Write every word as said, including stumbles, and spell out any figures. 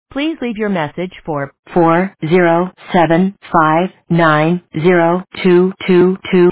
Please leave your message for four zero seven five nine zero two two two.